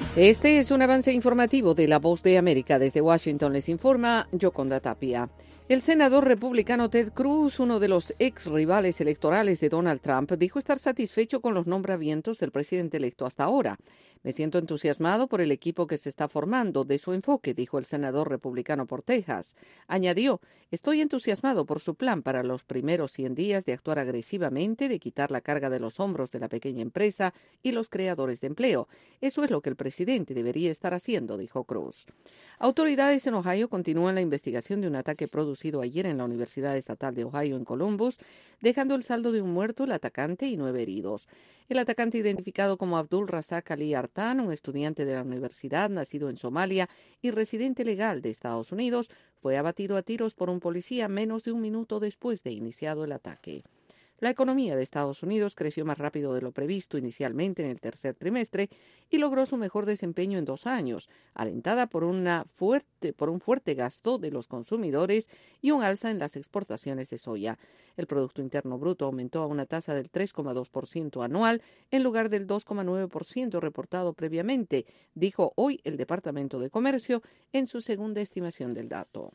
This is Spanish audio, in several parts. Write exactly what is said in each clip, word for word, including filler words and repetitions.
Este es un avance informativo de La Voz de América. Desde Washington les informa Yoconda Tapia. El senador republicano Ted Cruz, uno de los ex rivales electorales de Donald Trump, dijo estar satisfecho con los nombramientos del presidente electo hasta ahora. Me siento entusiasmado por el equipo que se está formando, de su enfoque, dijo el senador republicano por Texas. Añadió, estoy entusiasmado por su plan para los primeros cien días de actuar agresivamente, de quitar la carga de los hombros de la pequeña empresa y los creadores de empleo. Eso es lo que el presidente debería estar haciendo, dijo Cruz. Autoridades en Ohio continúan la investigación de un ataque producido ayer en la Universidad Estatal de Ohio en Columbus, dejando el saldo de un muerto, el atacante y nueve heridos. El atacante, identificado como Abdul Razak Ali Artan, un estudiante de la universidad nacido en Somalia y residente legal de Estados Unidos, fue abatido a tiros por un policía menos de un minuto después de iniciado el ataque. La economía de Estados Unidos creció más rápido de lo previsto inicialmente en el tercer trimestre y logró su mejor desempeño en dos años, alentada por, una fuerte, por un fuerte gasto de los consumidores y un alza en las exportaciones de soya. El Producto Interno Bruto aumentó a una tasa del tres coma dos por ciento anual en lugar del dos coma nueve por ciento reportado previamente, dijo hoy el Departamento de Comercio en su segunda estimación del dato.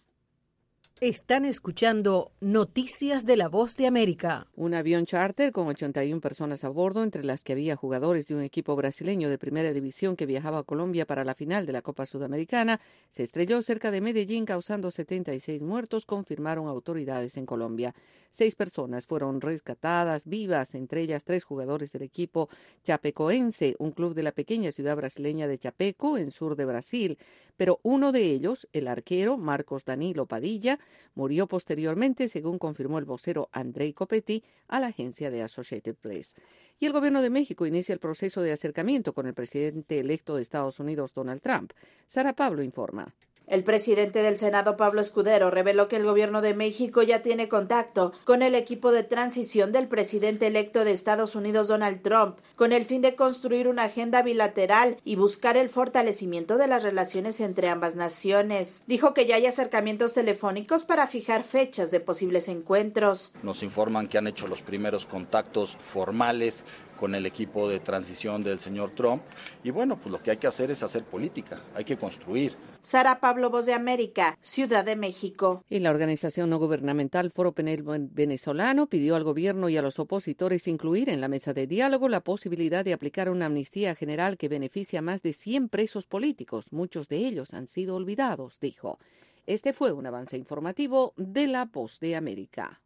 Están escuchando Noticias de La Voz de América. Un avión charter con ochenta y una personas a bordo, entre las que había jugadores de un equipo brasileño de primera división que viajaba a Colombia para la final de la Copa Sudamericana, se estrelló cerca de Medellín causando setenta y seis muertos, confirmaron autoridades en Colombia. Seis personas fueron rescatadas vivas, entre ellas tres jugadores del equipo chapecoense, un club de la pequeña ciudad brasileña de Chapeco, en sur de Brasil. Pero uno de ellos, el arquero Marcos Danilo Padilla, murió posteriormente, según confirmó el vocero Andrei Copetti a la agencia de Associated Press. Y el gobierno de México inicia el proceso de acercamiento con el presidente electo de Estados Unidos, Donald Trump. Sara Pablo informa. El presidente del Senado, Pablo Escudero, reveló que el gobierno de México ya tiene contacto con el equipo de transición del presidente electo de Estados Unidos, Donald Trump, con el fin de construir una agenda bilateral y buscar el fortalecimiento de las relaciones entre ambas naciones. Dijo que ya hay acercamientos telefónicos para fijar fechas de posibles encuentros. Nos informan que han hecho los primeros contactos formales con el equipo de transición del señor Trump. Y bueno, pues lo que hay que hacer es hacer política, hay que construir. Sara Pablo, Voz de América, Ciudad de México. Y la organización no gubernamental Foro Penal Venezolano pidió al gobierno y a los opositores incluir en la mesa de diálogo la posibilidad de aplicar una amnistía general que beneficie a más de cien presos políticos. Muchos de ellos han sido olvidados, dijo. Este fue un avance informativo de La Voz de América.